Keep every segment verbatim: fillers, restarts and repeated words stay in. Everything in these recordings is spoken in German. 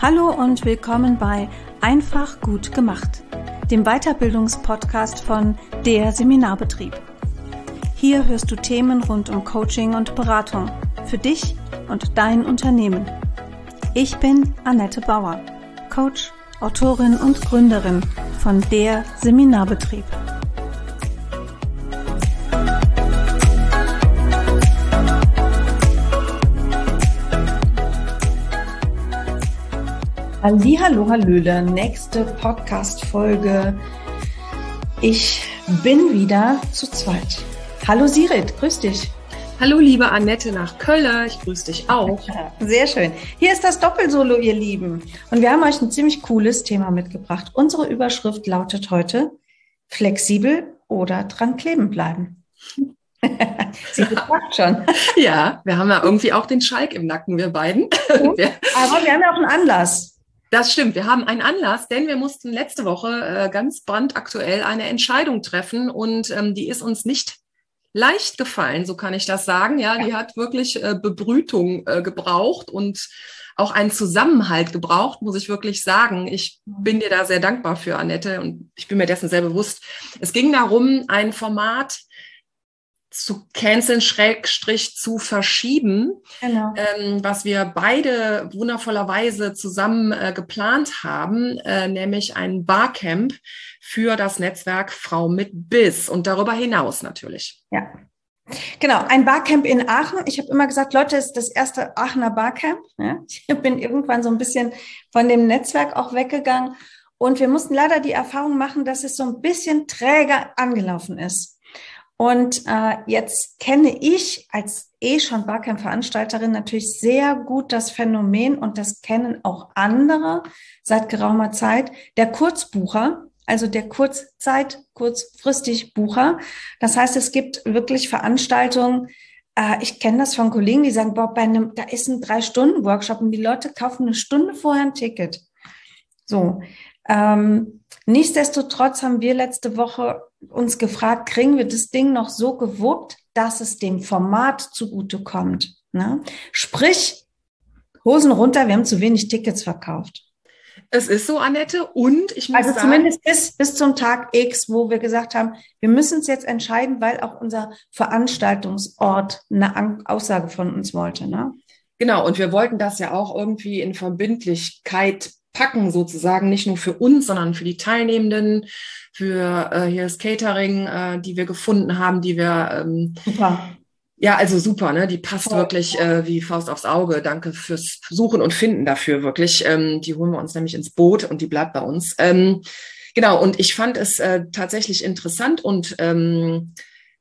Hallo und willkommen bei Einfach gut gemacht, dem Weiterbildungspodcast von der Seminarbetrieb. Hier hörst du Themen rund um Coaching und Beratung für dich und dein Unternehmen. Ich bin Annette Bauer, Coach, Autorin und Gründerin von der Seminarbetrieb. Hallihallo, hallöle, nächste Podcast-Folge. Ich bin wieder zu zweit. Hallo Sirit, grüß dich. Hallo liebe Annette nach Köln, ich grüße dich auch. Sehr schön. Hier ist das Doppelsolo, ihr Lieben. Und wir haben euch ein ziemlich cooles Thema mitgebracht. Unsere Überschrift lautet heute: flexibel oder dran kleben bleiben. Sie gefragt schon. Ja, wir haben ja irgendwie auch den Schalk im Nacken, wir beiden. Aber wir haben ja auch einen Anlass. Das stimmt, wir haben einen Anlass, denn wir mussten letzte Woche äh, ganz brandaktuell eine Entscheidung treffen und ähm, die ist uns nicht leicht gefallen, so kann ich das sagen. Ja, die hat wirklich äh, Bebrütung äh, gebraucht und auch einen Zusammenhalt gebraucht, muss ich wirklich sagen. Ich bin dir da sehr dankbar für, Annette, und ich bin mir dessen sehr bewusst. Es ging darum, ein Format zu canceln, Schrägstrich zu verschieben, genau. ähm, was wir beide wundervollerweise zusammen äh, geplant haben, äh, nämlich ein Barcamp für das Netzwerk Frau mit Biss und darüber hinaus natürlich. Ja, genau, ein Barcamp in Aachen. Ich habe immer gesagt, Leute, es ist das erste Aachener Barcamp. Ja? Ich bin irgendwann so ein bisschen von dem Netzwerk auch weggegangen und wir mussten leider die Erfahrung machen, dass es so ein bisschen träger angelaufen ist. Und äh, jetzt kenne ich als eh schon Barcamp-Veranstalterin natürlich sehr gut das Phänomen, und das kennen auch andere seit geraumer Zeit, der Kurzbucher, also der Kurzzeit, kurzfristig Bucher. Das heißt, es gibt wirklich Veranstaltungen, äh, ich kenne das von Kollegen, die sagen, boah, bei einem, da ist ein Drei-Stunden-Workshop und die Leute kaufen eine Stunde vorher ein Ticket. So, ähm, nichtsdestotrotz haben wir letzte Woche uns gefragt, kriegen wir das Ding noch so gewuppt, dass es dem Format zugutekommt. Ne? Sprich, Hosen runter, wir haben zu wenig Tickets verkauft. Es ist so, Annette, und ich muss also sagen... Also zumindest bis, bis zum Tag X, wo wir gesagt haben, wir müssen es jetzt entscheiden, weil auch unser Veranstaltungsort eine Aussage von uns wollte. Ne? Genau, und wir wollten das ja auch irgendwie in Verbindlichkeit packen, sozusagen, nicht nur für uns, sondern für die Teilnehmenden, für äh, hier das Catering, äh, die wir gefunden haben, die wir ähm, super. Ja, also super, ne? Die passt Voll. wirklich äh, wie Faust aufs Auge. Danke fürs Suchen und Finden dafür, wirklich. Ähm, die holen wir uns nämlich ins Boot und die bleibt bei uns. Ähm, genau, und ich fand es äh, tatsächlich interessant und ähm,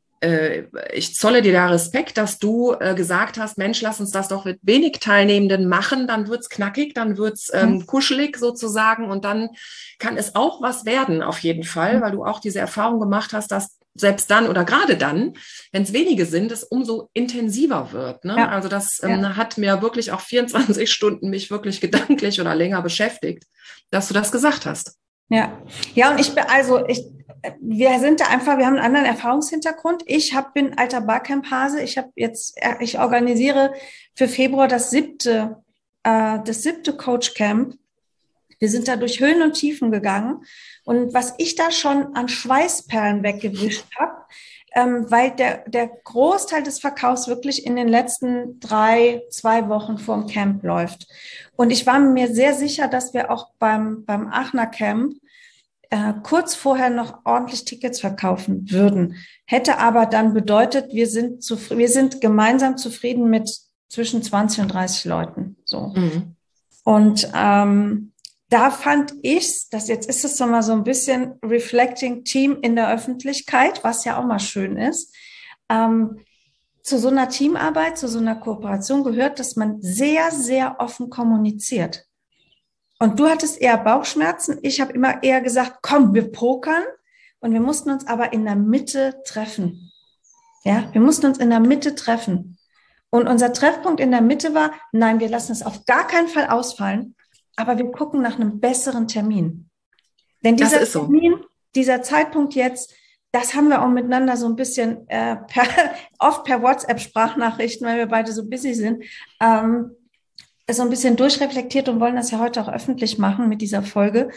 äh, ich zolle dir da Respekt, dass du äh, gesagt hast, Mensch, lass uns das doch mit wenig Teilnehmenden machen, dann wird's knackig, dann wird's ähm, mhm. kuschelig sozusagen und dann kann es auch was werden auf jeden Fall, mhm. weil du auch diese Erfahrung gemacht hast, dass selbst dann oder gerade dann, wenn es wenige sind, es umso intensiver wird. Ne? Ja. Also das ähm, ja. hat mir wirklich auch vierundzwanzig Stunden mich wirklich gedanklich oder länger beschäftigt, dass du das gesagt hast. Ja, ja, und ich bin also ich, wir sind da einfach, wir haben einen anderen Erfahrungshintergrund. Ich hab, bin alter Barcamp-Hase. Ich habe jetzt, ich organisiere für Februar das siebte, äh, das siebte Coach-Camp. Wir sind da durch Höhen und Tiefen gegangen. Und was ich da schon an Schweißperlen weggewischt habe, ähm, weil der, der Großteil des Verkaufs wirklich in den letzten drei, zwei Wochen vorm Camp läuft. Und ich war mir sehr sicher, dass wir auch beim, beim Aachener Camp äh, kurz vorher noch ordentlich Tickets verkaufen würden. Hätte aber dann bedeutet, wir sind, zufri- wir sind gemeinsam zufrieden mit zwischen zwanzig und dreißig Leuten. So. Mhm. Und ähm, da fand ich, dass jetzt ist es so mal so ein bisschen Reflecting Team in der Öffentlichkeit, was ja auch mal schön ist. Ähm, zu so einer Teamarbeit, zu so einer Kooperation gehört, dass man sehr, sehr offen kommuniziert. Und du hattest eher Bauchschmerzen. Ich habe immer eher gesagt, komm, wir pokern. Und wir mussten uns aber in der Mitte treffen. Ja, wir mussten uns in der Mitte treffen. Und unser Treffpunkt in der Mitte war, nein, wir lassen es auf gar keinen Fall ausfallen. Aber wir gucken nach einem besseren Termin. Denn dieser so. Termin, dieser Zeitpunkt jetzt, das haben wir auch miteinander so ein bisschen äh, per, oft per WhatsApp-Sprachnachrichten, weil wir beide so busy sind. Ähm, so ein bisschen durchreflektiert und wollen das ja heute auch öffentlich machen mit dieser Folge.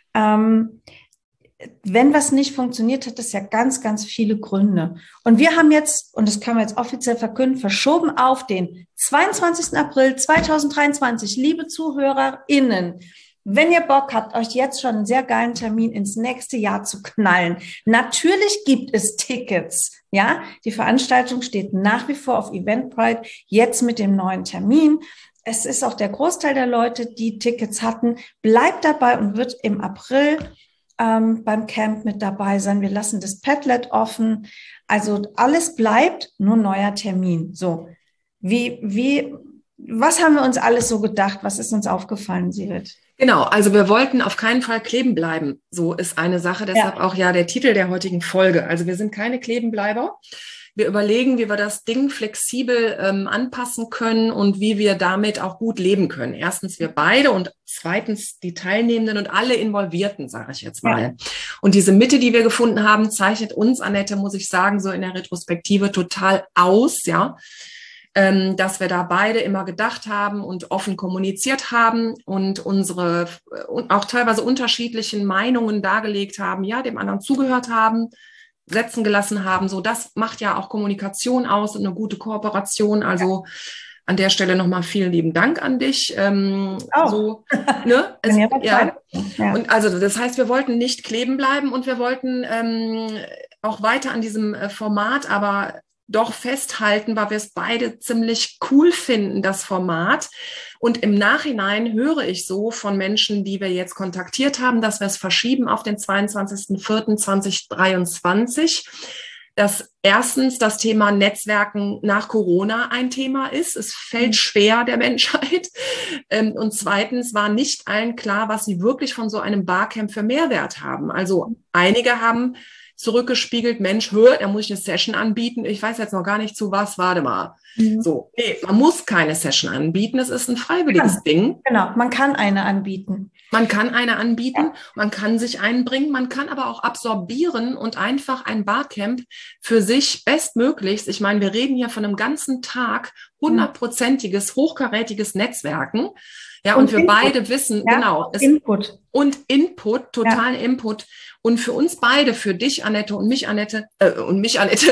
Ähm, wenn was nicht funktioniert, hat das ja ganz, ganz viele Gründe. Und wir haben jetzt, und das können wir jetzt offiziell verkünden, verschoben auf den zweiundzwanzigsten April zweitausenddreiundzwanzig. Liebe ZuhörerInnen, wenn ihr Bock habt, euch jetzt schon einen sehr geilen Termin ins nächste Jahr zu knallen, natürlich gibt es Tickets. Ja, die Veranstaltung steht nach wie vor auf Eventbrite, jetzt mit dem neuen Termin. Es ist auch der Großteil der Leute, die Tickets hatten, bleibt dabei und wird im April ähm, beim Camp mit dabei sein. Wir lassen das Padlet offen. Also alles bleibt, nur neuer Termin. So, wie, wie, was haben wir uns alles so gedacht? Was ist uns aufgefallen, Sigrid? Genau, also wir wollten auf keinen Fall kleben bleiben. So ist eine Sache, deshalb ja. auch ja der Titel der heutigen Folge. Also wir sind keine Klebenbleiber. Wir überlegen, wie wir das Ding flexibel ähm, anpassen können und wie wir damit auch gut leben können. Erstens wir beide und zweitens die Teilnehmenden und alle Involvierten, sage ich jetzt mal. Ja. Und diese Mitte, die wir gefunden haben, zeichnet uns, Annette, muss ich sagen, so in der Retrospektive total aus, ja, ähm, dass wir da beide immer gedacht haben und offen kommuniziert haben und unsere und auch teilweise unterschiedlichen Meinungen dargelegt haben, ja, dem anderen zugehört haben, setzen gelassen haben. So, das macht ja auch Kommunikation aus und eine gute Kooperation. Also ja. An der Stelle nochmal vielen lieben Dank an dich. Ähm, oh. so, ne? Es, ja, ja. Und also das heißt, wir wollten nicht kleben bleiben und wir wollten ähm, auch weiter an diesem äh, Format, aber doch festhalten, weil wir es beide ziemlich cool finden, das Format. Und im Nachhinein höre ich so von Menschen, die wir jetzt kontaktiert haben, dass wir es verschieben auf den zweiundzwanzigsten vierten zweitausenddreiundzwanzig, dass erstens das Thema Netzwerken nach Corona ein Thema ist. Es fällt schwer der Menschheit. Und zweitens war nicht allen klar, was sie wirklich von so einem Barcamp für Mehrwert haben. Also einige haben zurückgespiegelt, Mensch, hör, da muss ich eine Session anbieten. Ich weiß jetzt noch gar nicht zu was, warte mal. Mhm. So, nee, man muss keine Session anbieten. Es ist ein freiwilliges ja, Ding. Genau, man kann eine anbieten. Man kann eine anbieten, ja. Man kann sich einbringen, man kann aber auch absorbieren und einfach ein Barcamp für sich bestmöglichst, ich meine, wir reden hier von einem ganzen Tag, hundertprozentiges, hochkarätiges Netzwerken. Ja, und, und wir Input. beide wissen, ja, genau. Es, Input. Und Input, total ja. Input. Und für uns beide, für dich, Annette, und mich, Annette, äh, und mich, Annette,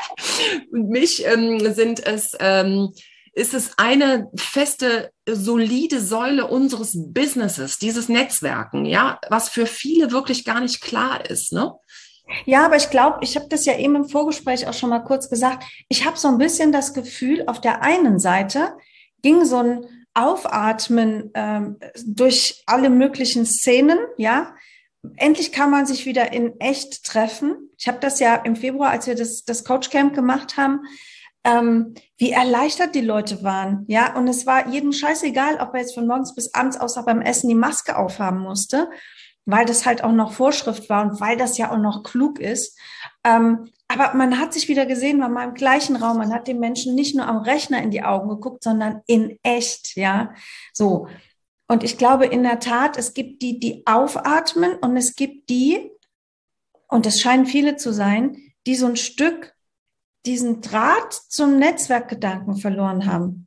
und mich ähm, sind es, ähm, ist es eine feste, solide Säule unseres Businesses, dieses Netzwerken, ja, was für viele wirklich gar nicht klar ist, ne? Ja, aber ich glaube, ich habe das ja eben im Vorgespräch auch schon mal kurz gesagt, ich habe so ein bisschen das Gefühl, auf der einen Seite ging so ein Aufatmen ähm, durch alle möglichen Szenen, ja. Endlich kann man sich wieder in echt treffen. Ich habe das ja im Februar, als wir das, das Coachcamp gemacht haben, ähm, wie erleichtert die Leute waren, ja. Und es war jedem scheißegal, ob er jetzt von morgens bis abends außer beim Essen die Maske aufhaben musste, weil das halt auch noch Vorschrift war und weil das ja auch noch klug ist. Ähm, aber man hat sich wieder gesehen, man war im gleichen Raum, man hat den Menschen nicht nur am Rechner in die Augen geguckt, sondern in echt, ja. So. Und ich glaube in der Tat, es gibt die, die aufatmen und es gibt die, und es scheinen viele zu sein, die so ein Stück diesen Draht zum Netzwerkgedanken verloren haben.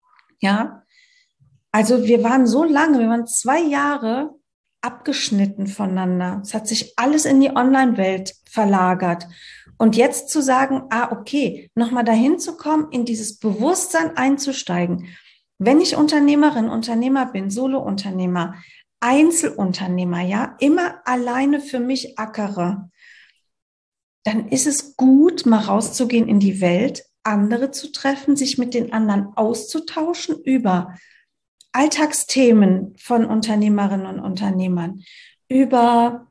Ja, also wir waren so lange, wir waren zwei Jahre abgeschnitten voneinander. Es hat sich alles in die Online-Welt verlagert. Und jetzt zu sagen, ah, okay, nochmal dahin zu kommen, in dieses Bewusstsein einzusteigen. Wenn ich Unternehmerin, Unternehmer bin, Solo-Unternehmer, Einzelunternehmer, ja, immer alleine für mich ackere, dann ist es gut, mal rauszugehen in die Welt, andere zu treffen, sich mit den anderen auszutauschen über Alltagsthemen von Unternehmerinnen und Unternehmern, über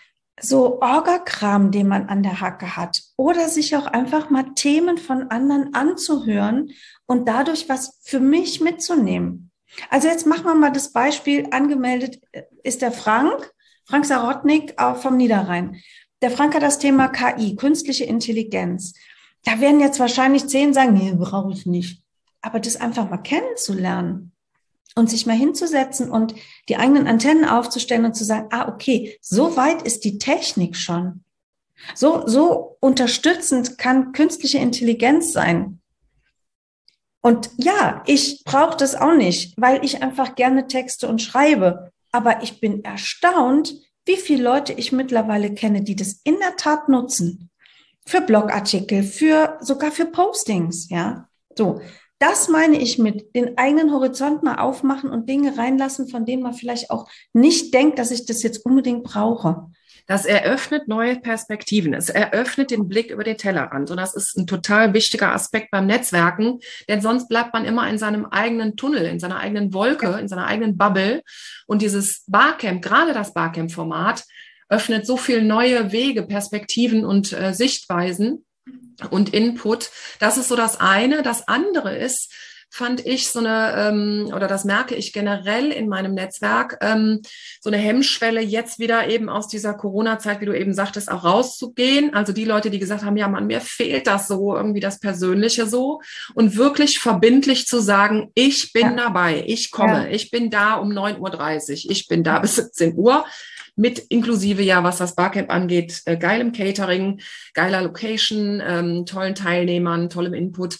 so Orgakram, den man an der Hacke hat, oder sich auch einfach mal Themen von anderen anzuhören und dadurch was für mich mitzunehmen. Also jetzt machen wir mal das Beispiel, angemeldet ist der Frank, Frank Sarotnik vom Niederrhein. Der Frank hat das Thema K I, künstliche Intelligenz. Da werden jetzt wahrscheinlich zehn sagen, nee, brauche ich nicht. Aber das einfach mal kennenzulernen und sich mal hinzusetzen und die eigenen Antennen aufzustellen und zu sagen, ah, okay, so weit ist die Technik schon. So, so unterstützend kann künstliche Intelligenz sein. Und ja, ich brauche das auch nicht, weil ich einfach gerne Texte und schreibe. Aber ich bin erstaunt, wie viele Leute ich mittlerweile kenne, die das in der Tat nutzen. Für Blogartikel, für, sogar für Postings, ja. So. Das meine ich mit den eigenen Horizont mal aufmachen und Dinge reinlassen, von denen man vielleicht auch nicht denkt, dass ich das jetzt unbedingt brauche. Das eröffnet neue Perspektiven. Es eröffnet den Blick über den Tellerrand. Und das ist ein total wichtiger Aspekt beim Netzwerken, denn sonst bleibt man immer in seinem eigenen Tunnel, in seiner eigenen Wolke, in seiner eigenen Bubble. Und dieses Barcamp, gerade das Barcamp-Format, öffnet so viele neue Wege, Perspektiven und äh, Sichtweisen und Input. Das ist so das eine. Das andere ist, fand ich so eine, ähm, oder das merke ich generell in meinem Netzwerk, ähm, so eine Hemmschwelle, jetzt wieder eben aus dieser Corona-Zeit, wie du eben sagtest, auch rauszugehen. Also die Leute, die gesagt haben, ja Mann, mir fehlt das so, irgendwie das Persönliche so. Und wirklich verbindlich zu sagen, ich bin ja. dabei, ich komme, ja. ich bin da um neun Uhr dreißig, ich bin da bis siebzehn Uhr. Mit inklusive ja, was das Barcamp angeht, äh, geilem Catering, geiler Location, ähm, tollen Teilnehmern, tollem Input,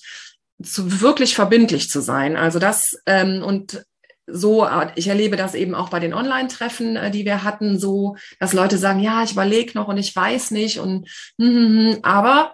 zu wirklich verbindlich zu sein. Also das ähm, und so, ich erlebe das eben auch bei den Online-Treffen, äh, die wir hatten, so, dass Leute sagen, ja, ich überlege noch und ich weiß nicht und hm, hm, hm, aber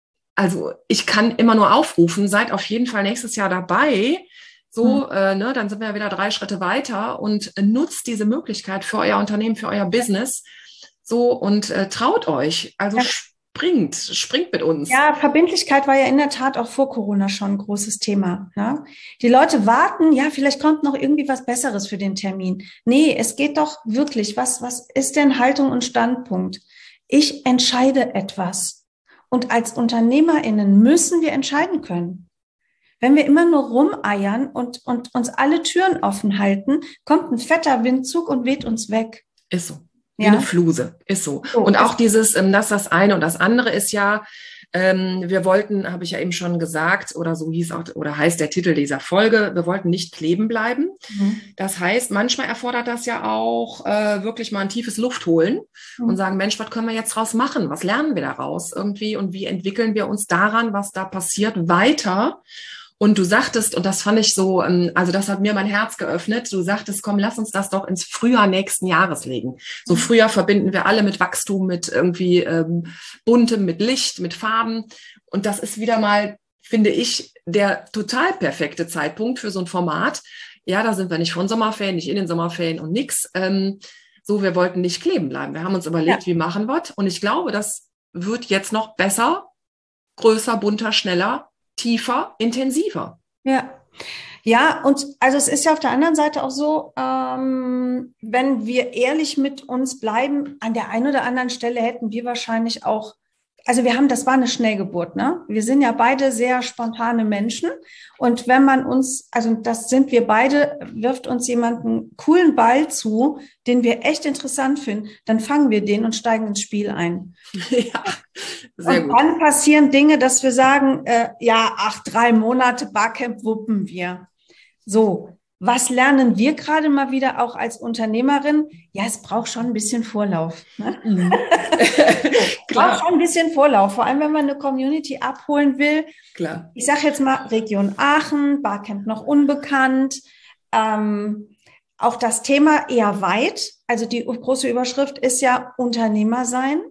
also ich kann immer nur aufrufen, seid auf jeden Fall nächstes Jahr dabei. So, hm. äh, ne, dann sind wir ja wieder drei Schritte weiter und äh, nutzt diese Möglichkeit für euer Unternehmen, für euer Business. So und äh, traut euch. Also ja. springt, springt mit uns. Ja, Verbindlichkeit war ja in der Tat auch vor Corona schon ein großes Thema. Ja? Die Leute warten, ja, vielleicht kommt noch irgendwie was Besseres für den Termin. Nee, es geht doch wirklich, was, was ist denn Haltung und Standpunkt? Ich entscheide etwas. Und als UnternehmerInnen müssen wir entscheiden können. Wenn wir immer nur rumeiern und, und uns alle Türen offen halten, kommt ein fetter Windzug und weht uns weg. Ist so. Wie ja. eine Fluse. Ist so. so und auch dieses, ähm, das das eine und das andere ist ja, ähm, wir wollten, habe ich ja eben schon gesagt, oder so hieß auch, oder heißt der Titel dieser Folge, wir wollten nicht kleben bleiben. Mhm. Das heißt, manchmal erfordert das ja auch äh, wirklich mal ein tiefes Luft holen mhm. und sagen, Mensch, was können wir jetzt draus machen? Was lernen wir daraus irgendwie und wie entwickeln wir uns daran, was da passiert, weiter? Und du sagtest, und das fand ich so, also das hat mir mein Herz geöffnet, du sagtest, komm, lass uns das doch ins Frühjahr nächsten Jahres legen. So Frühjahr verbinden wir alle mit Wachstum, mit irgendwie ähm, Buntem, mit Licht, mit Farben. Und das ist wieder mal, finde ich, der total perfekte Zeitpunkt für so ein Format. Ja, da sind wir nicht von Sommerferien, nicht in den Sommerferien und nix. Ähm, so, wir wollten nicht kleben bleiben. Wir haben uns überlegt, ja. wie machen wir es? Und ich glaube, das wird jetzt noch besser, größer, bunter, schneller, tiefer, intensiver. Ja, ja, und also es ist ja auf der anderen Seite auch so, ähm, wenn wir ehrlich mit uns bleiben, an der einen oder anderen Stelle hätten wir wahrscheinlich auch, also wir haben, das war eine Schnellgeburt, ne? Wir sind ja beide sehr spontane Menschen und wenn man uns, also das sind wir beide, wirft uns jemand einen coolen Ball zu, den wir echt interessant finden, dann fangen wir den und steigen ins Spiel ein. Ja, sehr und gut. Dann passieren Dinge, dass wir sagen, äh, ja, ach, drei Monate Barcamp wuppen wir. So, was lernen wir gerade mal wieder auch als Unternehmerin? Ja, es braucht schon ein bisschen Vorlauf. Ne? Mhm. Braucht schon ein bisschen Vorlauf, vor allem wenn man eine Community abholen will. Klar. Ich sage jetzt mal Region Aachen, Barcamp noch unbekannt. Ähm, auch das Thema eher weit. Also die große Überschrift ist ja Unternehmer sein.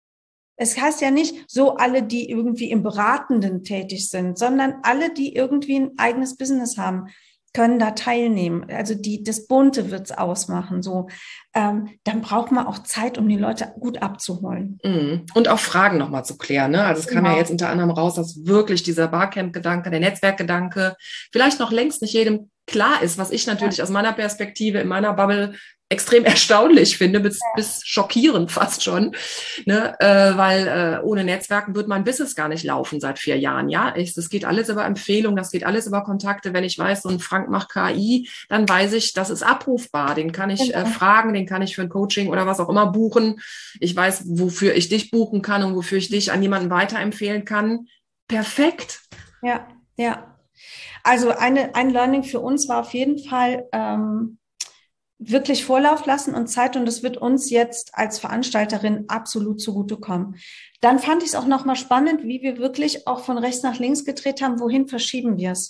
Es heißt ja nicht so alle, die irgendwie im Beratenden tätig sind, sondern alle, die irgendwie ein eigenes Business haben, können da teilnehmen. Also die, das Bunte wird's ausmachen. So, ähm, dann braucht man auch Zeit, um die Leute gut abzuholen. Und auch Fragen nochmal zu klären. Ne? Also es kam genau. ja jetzt unter anderem raus, dass wirklich dieser Barcamp-Gedanke, der Netzwerkgedanke vielleicht noch längst nicht jedem klar ist, was ich natürlich ja. aus meiner Perspektive in meiner Bubble extrem erstaunlich finde, bis, ja. bis schockierend fast schon, ne? äh, weil äh, ohne Netzwerken wird mein Business gar nicht laufen seit vier Jahren. Ja, ich, das geht alles über Empfehlungen, das geht alles über Kontakte. Wenn ich weiß, so ein Frank macht K I, dann weiß ich, das ist abrufbar. Den kann ich äh, fragen, den kann ich für ein Coaching oder was auch immer buchen. Ich weiß, wofür ich dich buchen kann und wofür ich dich an jemanden weiterempfehlen kann. Perfekt. Ja, ja. Also eine, ein Learning für uns war auf jeden Fall, ähm, wirklich Vorlauf lassen und Zeit und das wird uns jetzt als Veranstalterin absolut zugutekommen. Dann fand ich es auch nochmal spannend, wie wir wirklich auch von rechts nach links gedreht haben, wohin verschieben wir es.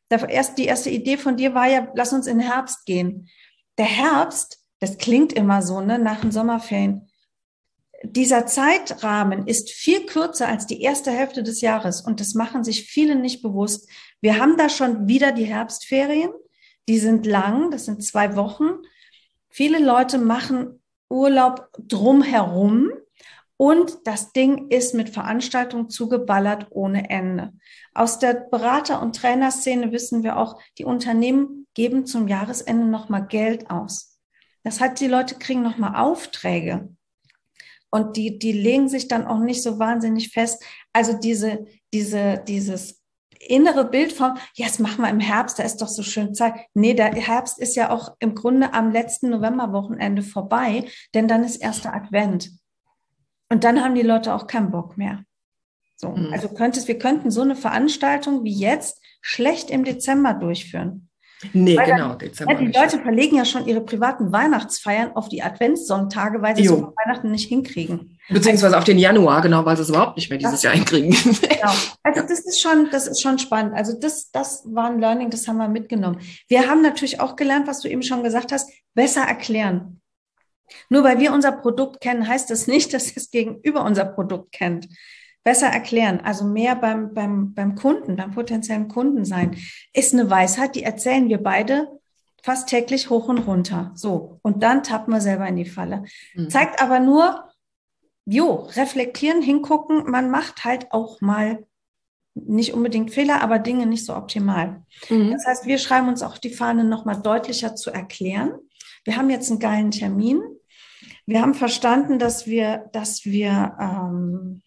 Der erst, die erste Idee von dir war ja, lass uns in den Herbst gehen. Der Herbst, das klingt immer so, ne, nach den Sommerferien. Dieser Zeitrahmen ist viel kürzer als die erste Hälfte des Jahres und das machen sich viele nicht bewusst. Wir haben da schon wieder die Herbstferien, die sind lang, das sind zwei Wochen. Viele Leute machen Urlaub drumherum und das Ding ist mit Veranstaltungen zugeballert ohne Ende. Aus der Berater- und Trainerszene wissen wir auch, die Unternehmen geben zum Jahresende nochmal Geld aus. Das heißt, die Leute kriegen nochmal Aufträge. Und die, die legen sich dann auch nicht so wahnsinnig fest. Also diese, diese, dieses innere Bild von, ja, das machen wir im Herbst, da ist doch so schön Zeit. Nee, der Herbst ist ja auch im Grunde am letzten Novemberwochenende vorbei, denn dann ist erster Advent. Und dann haben die Leute auch keinen Bock mehr. So, mhm. Also könntest, wir könnten so eine Veranstaltung wie jetzt schlecht im Dezember durchführen. Nee, weil genau, dann, Dezember. Ja, die nicht. Leute verlegen ja schon ihre privaten Weihnachtsfeiern auf die Adventssonntage, weil sie es über Weihnachten nicht hinkriegen. Beziehungsweise also, auf den Januar, genau, weil sie es überhaupt nicht mehr dieses Jahr hinkriegen. Genau. Also das ist schon, das ist schon spannend. Also das, das war ein Learning, das haben wir mitgenommen. Wir haben natürlich auch gelernt, was du eben schon gesagt hast, besser erklären. Nur weil wir unser Produkt kennen, heißt das nicht, dass das Gegenüber unser Produkt kennt. Besser erklären, also mehr beim, beim, beim Kunden, beim potenziellen Kunden sein, ist eine Weisheit, die erzählen wir beide fast täglich hoch und runter. So, und dann tappen wir selber in die Falle. Mhm. Zeigt aber nur, jo, reflektieren, hingucken, man macht halt auch mal nicht unbedingt Fehler, aber Dinge nicht so optimal. Mhm. Das heißt, wir schreiben uns auch die Fahne nochmal deutlicher zu erklären. Wir haben jetzt einen geilen Termin. Wir haben verstanden, dass wir, dass wir, ähm,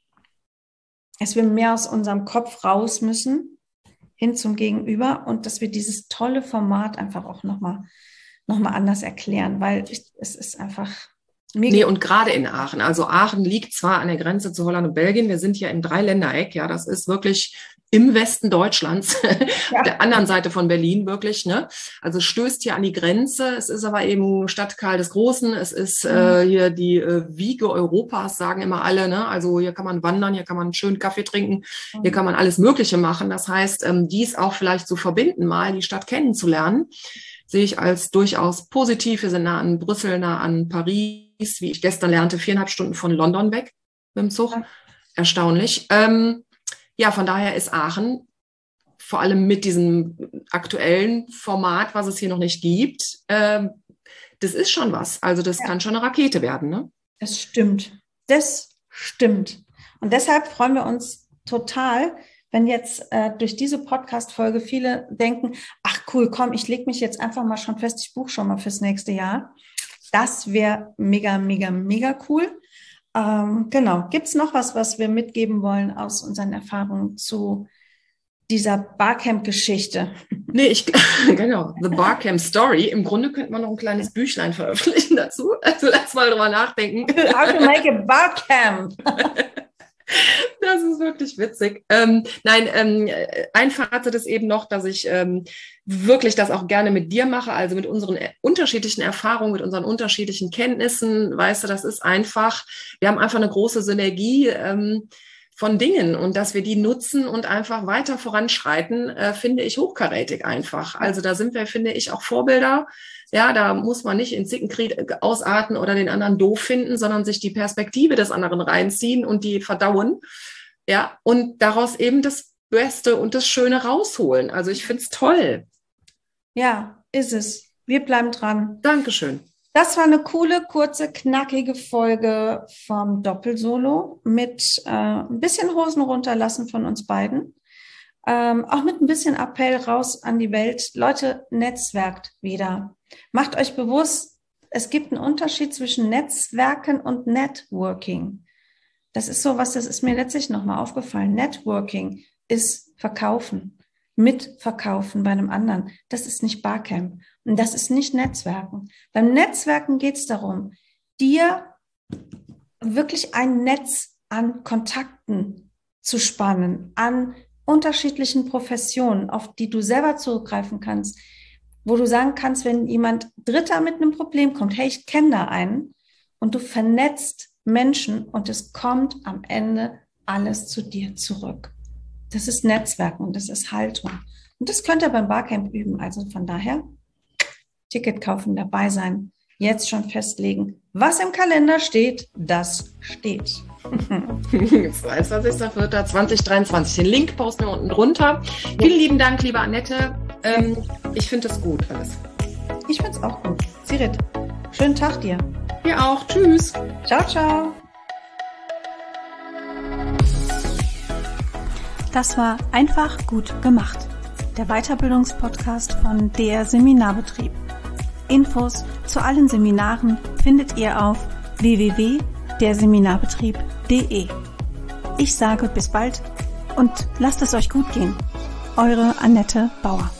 dass wir mehr aus unserem Kopf raus müssen, hin zum Gegenüber und dass wir dieses tolle Format einfach auch nochmal noch mal anders erklären, weil ich, es ist einfach mega. Nee, und gerade in Aachen. Also Aachen liegt zwar an der Grenze zu Holland und Belgien, wir sind hier im Dreiländereck, ja, das ist wirklich im Westen Deutschlands, ja. Auf der anderen Seite von Berlin wirklich, ne? Also stößt hier an die Grenze, es ist aber eben Stadt Karl des Großen, es ist mhm. äh, hier die äh, Wiege Europas, sagen immer alle, ne? Also hier kann man wandern, hier kann man schön Kaffee trinken, mhm. hier kann man alles Mögliche machen. Das heißt, ähm, dies auch vielleicht zu verbinden, mal die Stadt kennenzulernen, sehe ich als durchaus positiv. Wir sind nah an Brüssel, nah an Paris, wie ich gestern lernte, viereinhalb Stunden von London weg mit dem Zug. Erstaunlich. Ähm, ja, von daher ist Aachen vor allem mit diesem aktuellen Format, was es hier noch nicht gibt, ähm, das ist schon was. Also das ja. kann schon eine Rakete werden, ne? Das stimmt. Das stimmt. Und deshalb freuen wir uns total, wenn jetzt äh, durch diese Podcast-Folge viele denken, ach cool, komm, ich lege mich jetzt einfach mal schon fest, ich buche schon mal fürs nächste Jahr. Das wäre mega, mega, mega cool. Ähm, genau. Gibt es noch was, was wir mitgeben wollen aus unseren Erfahrungen zu dieser Barcamp-Geschichte? Nee, ich, genau, The Barcamp Story. Im Grunde könnte man noch ein kleines Büchlein veröffentlichen dazu. Also lass mal drüber nachdenken. How to make a Barcamp. Das ist wirklich witzig. Ähm, nein, ähm, ein Fazit ist eben noch, dass ich ähm, wirklich das auch gerne mit dir mache, also mit unseren unterschiedlichen Erfahrungen, mit unseren unterschiedlichen Kenntnissen. Weißt du, das ist einfach, wir haben einfach eine große Synergie ähm, von Dingen und dass wir die nutzen und einfach weiter voranschreiten, äh, finde ich hochkarätig einfach. Also da sind wir, finde ich, auch Vorbilder. Ja, da muss man nicht in Zickenkrieg ausarten oder den anderen doof finden, sondern sich die Perspektive des anderen reinziehen und die verdauen. Ja, und daraus eben das Beste und das Schöne rausholen. Also ich finde es toll. Ja, ist es. Wir bleiben dran. Dankeschön. Das war eine coole, kurze, knackige Folge vom Doppelsolo mit äh, ein bisschen Hosen runterlassen von uns beiden. Ähm, auch mit ein bisschen Appell raus an die Welt. Leute, netzwerkt wieder. Macht euch bewusst, es gibt einen Unterschied zwischen Netzwerken und Networking. Das ist sowas, das ist mir letztlich nochmal aufgefallen. Networking ist Verkaufen, Mitverkaufen bei einem anderen. Das ist nicht Barcamp und das ist nicht Netzwerken. Beim Netzwerken geht es darum, dir wirklich ein Netz an Kontakten zu spannen, an unterschiedlichen Professionen, auf die du selber zurückgreifen kannst, wo du sagen kannst, wenn jemand Dritter mit einem Problem kommt, hey, ich kenne da einen, und du vernetzt Menschen und es kommt am Ende alles zu dir zurück. Das ist Netzwerken, das ist Haltung. Und das könnt ihr beim Barcamp üben. Also von daher Ticket kaufen, dabei sein, jetzt schon festlegen. Was im Kalender steht, das steht. zweiundzwanzigster vierter zweitausenddreiundzwanzig. Den Link posten wir unten drunter. Vielen lieben Dank, liebe Annette. Ähm, ich finde es gut alles. Ich finde es auch gut. Sirit, schönen Tag dir. Dir auch. Tschüss. Ciao, ciao. Das war einfach gut gemacht. Der Weiterbildungspodcast von der Seminarbetrieb. Infos zu allen Seminaren findet ihr auf w w w punkt der seminarbetrieb punkt de. Ich sage bis bald und lasst es euch gut gehen. Eure Annette Bauer.